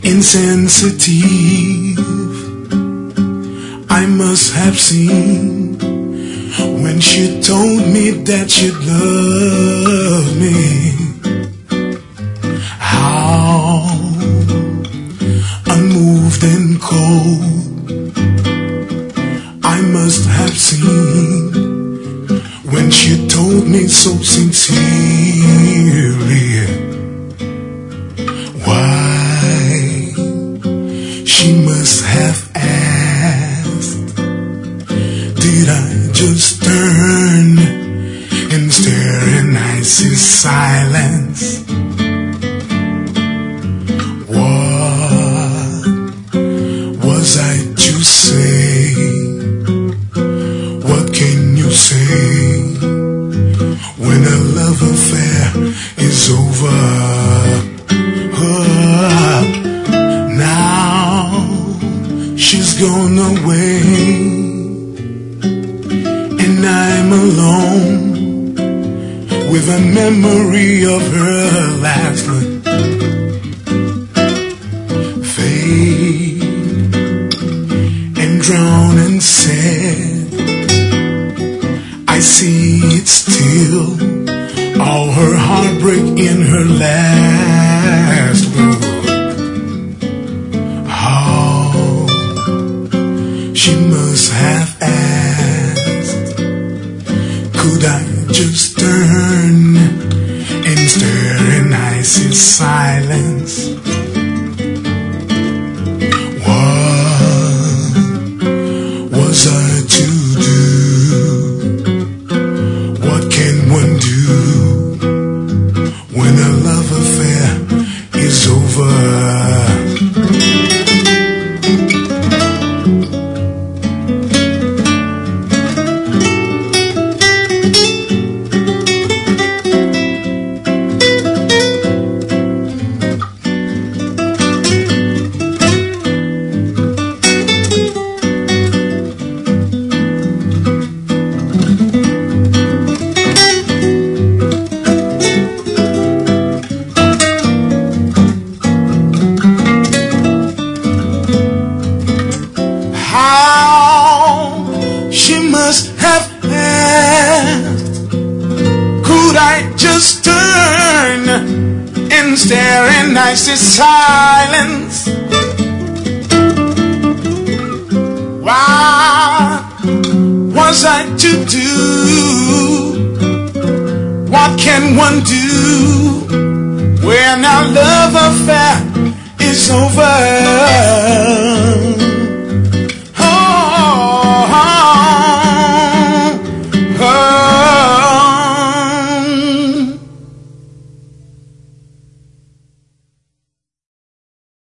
insensitive. I must have seen when she told me that she'd love me. How unmoved and cold I must have seen when she told me so sincerely. Why she must have asked, did I just turn and stare in icy silence? What was I to say? What can you say when a love affair is over? Now she's gone away, and I'm alone with a memory of her last look fade and drown and sad. I see it still, all her heartbreak in her last look. How she must have asked, could I just turn and stare in icy silence? What was I to do? What can one do when a love affair is over? She must have asked, could I just turn and stare in icy silence? What was I to do? What can one do when our love affair is over?